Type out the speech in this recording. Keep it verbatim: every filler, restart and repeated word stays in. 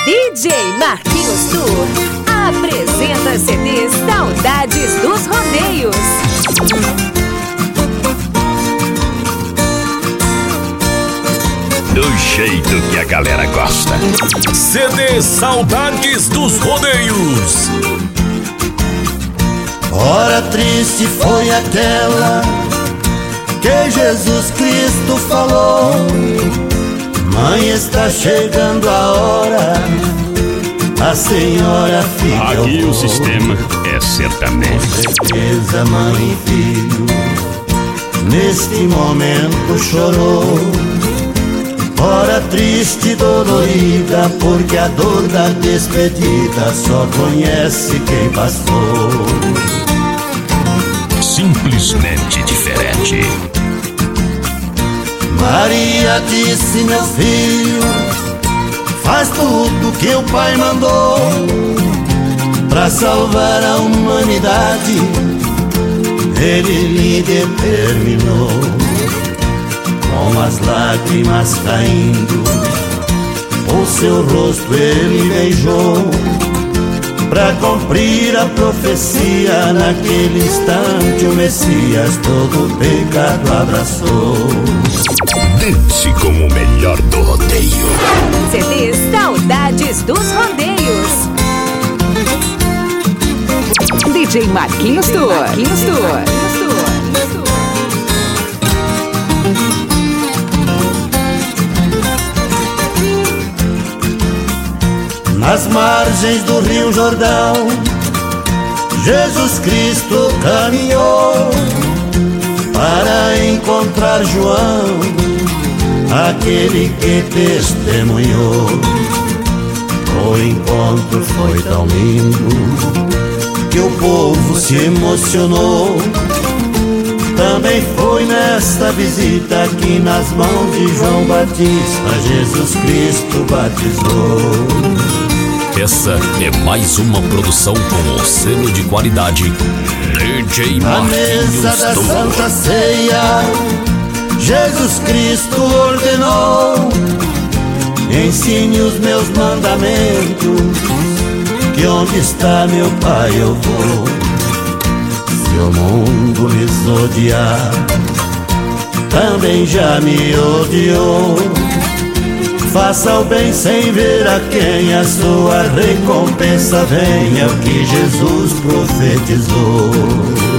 D J Marquinhos Tour apresenta C D Saudades dos Rodeios. Do jeito que a galera gosta. C D Saudades dos Rodeios. Hora triste foi aquela que Jesus Cristo falou: mãe, está chegando a hora, a senhora fica. Aqui o sistema é sertanejo. Com certeza, mãe e filho, neste momento chorou. Hora triste e dolorida, porque a dor da despedida só conhece quem passou. Simplesmente diferente. Maria disse: meu filho, faz tudo que o pai mandou pra salvar a humanidade. Ele lhe determinou, com as lágrimas caindo, o seu rosto ele beijou, pra cumprir a profecia. Naquele instante o Messias todo o pecado abraçou. Dance com o melhor do rodeio. C D Saudades dos Rodeios. D J Marquinhos Tour. Marquinhos Tour. Nas margens do Rio Jordão, Jesus Cristo caminhou para encontrar João, aquele que testemunhou. O encontro foi tão lindo que o povo se emocionou. Também foi nesta visita que nas mãos de João Batista Jesus Cristo batizou. Essa é mais uma produção com o selo de qualidade D J Na Marquinhos mesa da Tour. Santa Ceia, Jesus Cristo ordenou: ensine os meus mandamentos, que onde está meu Pai eu vou. Se o mundo lhes odiar, também já me odiou. Faça o bem sem ver a quem, a sua recompensa vem, é o que Jesus profetizou.